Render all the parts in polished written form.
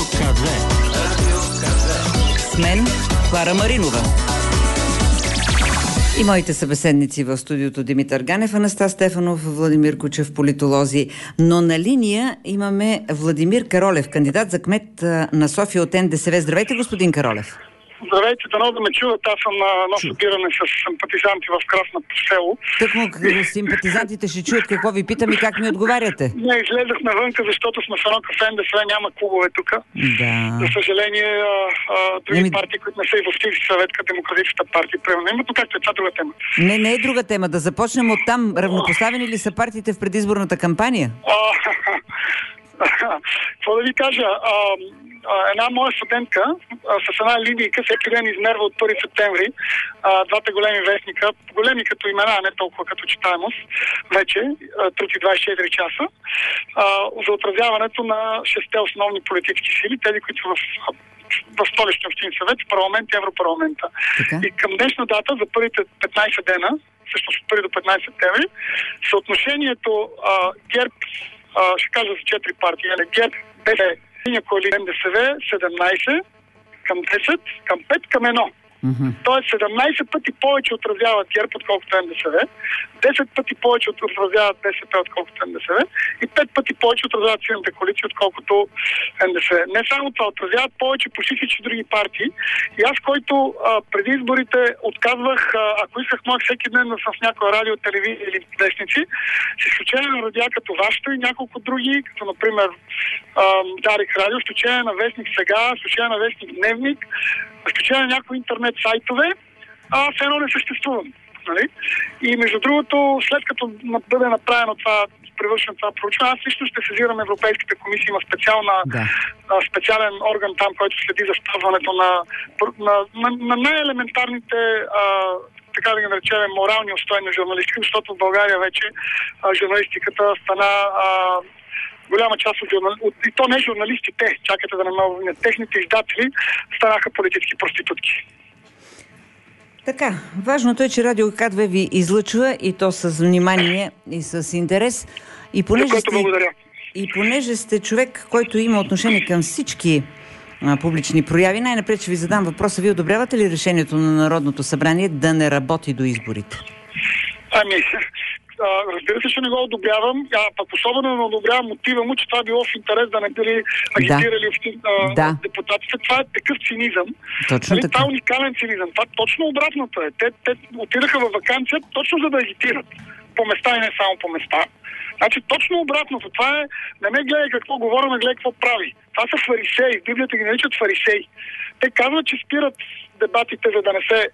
К2. С мен Клара Маринова. И моите събеседници в студиото Димитър Ганев, Анастас Стефанов, Владимир Кучев, политолози. Но на линия имаме Владимир Каролев, кандидат за кмет на София от НДСВ. Здравейте, господин Каролев. Здравейте, дано да ме чуват. Аз съм на едно събиране с симпатизанти в Красното село. Тъкмо симпатизантите ще чуят какво ви питам и как ми отговаряте. Не, излезах навънка, защото сме в едно кафе НДСВ, няма клубове тук. Да. За съжаление, други партии, които не са и в Общински съвет, като Демократичната партия, примерно имат, но както е, това друга тема. Не е друга тема. Да започнем от там. Равнопоставени ли са партиите в предизборната кампания? Какво да ви кажа? Една моя студентка с една линейка всеки ден измерва от 1 септември двата големи вестника, големи като имена, не толкова като читаемост, вече, трути 24 часа, за отразяването на 6 основни политически сили, тези, които са в столичния общински съвет, в парламент и Европарламента. И към днешна дата, за първите 15 дена, всъщност от 1 до 15 септември, съотношението ГЕРБ, ще кажа за 4 партии, ГЕРБ, БД, коалиция НДСВ 17 към 10, към 5, към 1. Тоест 17 пъти повече отразяват ГЕРБ, отколкото НДСВ, 10 пъти повече отразяват БСП, отколкото НДСВ и 5 пъти повече отразяват Силната коалиция, отколкото НДСВ. Не само това, отразяват повече почти всички други партии. И аз, който преди изборите отказвах, ако исках, мога всеки ден да съм в някоя радио, телевизия или вестници, с изключение на радиа като вашето и няколко други, като например Дарик Радио, с изключение на Вестник Сега, с изключение на Вестник Дневник, с изключение на някои интернет сайтове, все едно не съществувам. Нали? И между другото, след като бъде направено това, привършено това проучване, аз лично ще сезирам Европейската комисия, има специален орган там, който следи за спазването на най-елементарните така да ги наречем морални устои на журналистика, защото в България вече журналистиката стана голяма част от и то не журналистите, чакайте да не ме техните издатели, станаха политически проститутки. Така, важното е, че Радио К2 ви излъчва и то с внимание и с интерес. И понеже сте човек, който има отношение към всички публични прояви, най-напред ще ви задам въпроса. Ви одобрявате ли решението на Народното събрание да не работи до изборите? Разбира се, че не го одобрявам. Пък особено не одобрявам мотива му, че това било в интерес да не били агитирали депутатите. Това е такъв цинизъм. Точно така. Това е уникален цинизъм. Това точно обратното е. Те отидаха във ваканция точно за да агитират. По места и не само по места. Значи точно обратното. Това е, не ме гледай какво говоря, не гледай какво прави. Това са фарисеи. В Библията ги наричат фарисеи. Те казват, че спират дебатите, за да не се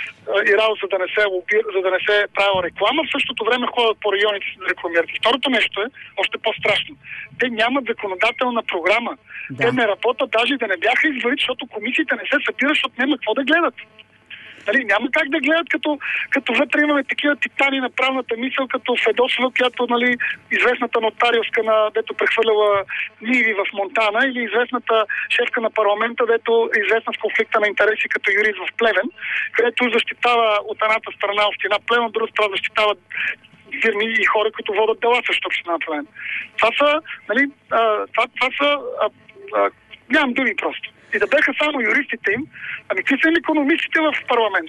за да не се правила реклама, в същото време ходят по районите си да рекламират. И второто нещо е още по-страшно. Те нямат законодателна програма. Те не работят, даже да не бяха избори, защото комисиите не се събират, защото няма какво да гледат. Нали, няма как да гледат, като вътре имаме такива титани на правната мисъл, като Федосова, която, нали, известната нотариуска, дето прехвърляла ниви в Монтана, или известната шефка на парламента, дето е известна с конфликта на интереси като юрист в Плевен, където защитава от едната страна община Плевен, от другата страна защитава фирми и хора, които водят дела срещу община Плевен. Това са, нали, нямам думи просто. И да беха само юристите им, какви са икономистите в парламент?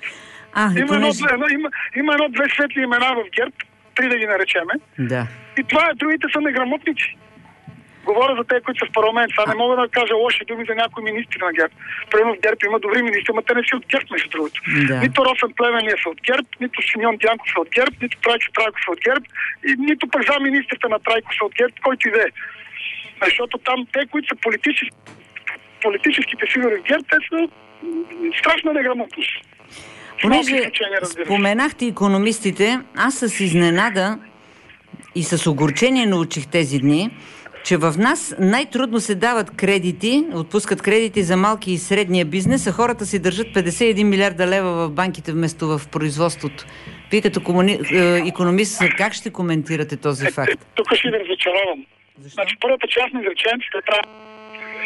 Има едно-две светли имена в ГЕРБ, 3 да ги наречеме. Да. И това е, другите са неграмотници. Говоря за те, които са в парламент. Сега не мога да кажа лоши думи за някои министри на ГЕРБ. Примерно в ГЕРБ има добри министри, но те не са от ГЕРБ, между другото. Да. Нито Росен Плевнелиев е от ГЕРБ, нито Симеон Дянков е от ГЕРБ, нито Трайчо Трайков е от ГЕРБ, и нито пък заместник-министрите на Трайков са от ГЕРБ, който и да е. Защото там те, които са политическите фигури в ГЕРБ, те са страшна неграмотност. Понеже споменахте икономистите, аз с изненада и с огорчение научих тези дни, че в нас най-трудно се дават кредити, отпускат кредити за малки и средния бизнес, а хората си държат 51 милиарда лева в банките вместо в производството. Вие като икономист, как ще коментирате този факт? Тук ще ви разочаровам. Значи първата част на изречението трябва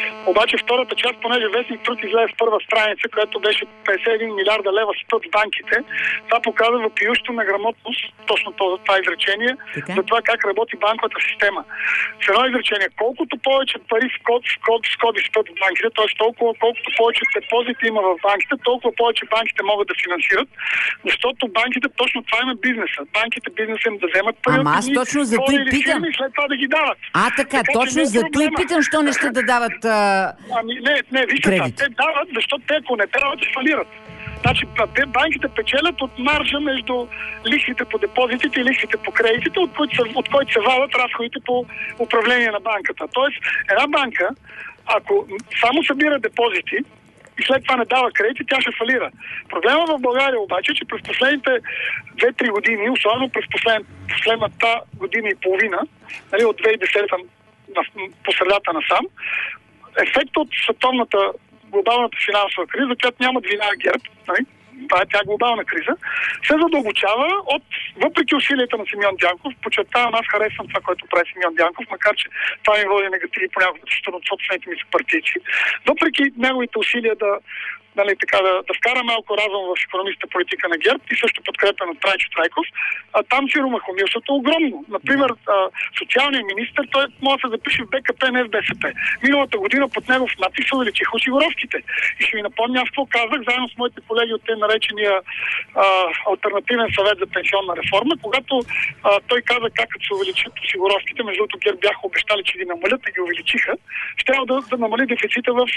Обаче втората част, понеже Вестник Труд излезе с първа страница, която беше 51 милиарда лева спът в банките, това показва въпиюща неграмотност, точно това изречение, за това как работи банковата система. С едно изречение, колкото повече пари скоби спът в банките, т.е. толкова колкото повече депозити има в банките, толкова повече банките могат да финансират, защото банките точно това има бизнеса. Банките бизнеса им да вземат пари от аз точно за това и питам. И след това да ги дават. Така точно за това и питам, що не ще да дават не, вижте това. Те дават, защото те ако не трябва да фалират. Значи, банките печелят от маржа между лихвите по депозитите и лихвите по кредитите, от които се валят разходите по управление на банката. Тоест, една банка, ако само събира депозити и след това не дава кредити, тя ще фалира. Проблема в България обаче, че през последните 2-3 години, особено през последната година и половина, нали, от 2010-та по средата насам, ефектът от световната глобалната финансова криза, която нямат вина ГЕРБ, нали? Това е тя глобална криза, се задълбочава въпреки усилията на Симеон Дянков. Подчертавам, аз харесвам това, което прави Симеон Дянков, макар че това ми води негативи понякога от собствените ми съпартийци. Въпреки неговите усилия да вкара малко разум в икономическата политика на ГЕРБ и също подкрепа на Трайчо Трайков, там си румахомилството огромно. Например, социалният министър, той може да се запише в БКП, не в БСП. Миналата година под негов натиск се увеличиха осигуровките. И ще ви напомня, аз какво казах, заедно с моите колеги от наречения Алтернативен съвет за пенсионна реформа, когато той каза как се увеличат осигуровките, между другото ГЕРБ бяха обещали, че ги намалят и ги увеличиха, ще трябва да намали дефицита в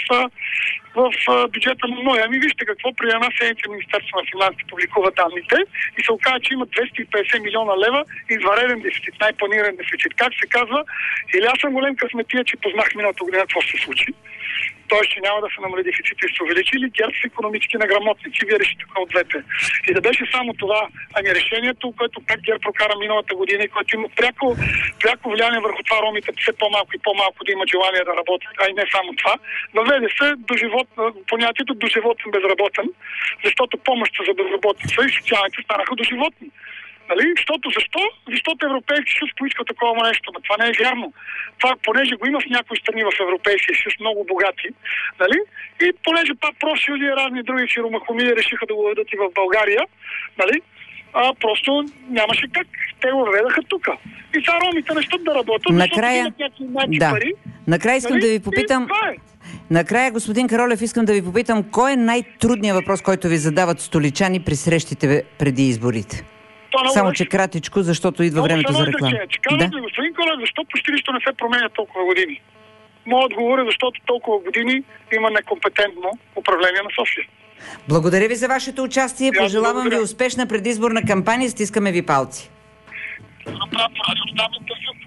бюджета на НОИ. Ами вижте какво при една седмица Министерство на финансите публикува данните и се оказа, че има 250 милиона лева извънреден дефицит, най-планиран дефицит. Как се казва? Или аз съм голем късметия, че познах миналата година какво се случи. Тоест, че няма да се намали дефицит и се увеличи, или ГЕРБ са икономически неграмотници. Вие решите от двете. И да беше само това, ами решението, което пак ГЕРБ прокара миналата година и което има пряко влияние върху това ромите все по-малко и по-малко да имат желание да работят, а и не само това. Въведе се понятието доживотен безработен, защото помощта за безработица и социалните станаха доживотни. Нали? Защо? Защото Европейски съюз поиска такова нещо. Но това не е вярно. Това, понеже го има в някои страни в Европейския съюз, много богати, нали? И понеже пак профсъюзи и разни други фирмахомии решиха да го въведат и в България, нали? Просто нямаше как. Те го въведаха тук. И сега ромите не щат да работят, накрая, защото имат някакви пари. Накрая искам да ви попитам... Накрая, господин Каролев, искам да ви попитам, кой е най-трудният въпрос, който ви задават столичани при срещите преди изборите? Само, че кратичко, защото идва времето за реклама. Господин Колев, защо почти нищо не се променя толкова години? Моят отговор е, защото толкова години има некомпетентно управление на София. Благодаря ви за вашето участие. Пожелавам ви успешна предизборна кампания. Стискаме ви палци.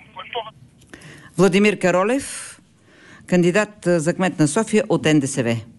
Владимир Каролев, кандидат за кмет на София от НДСВ.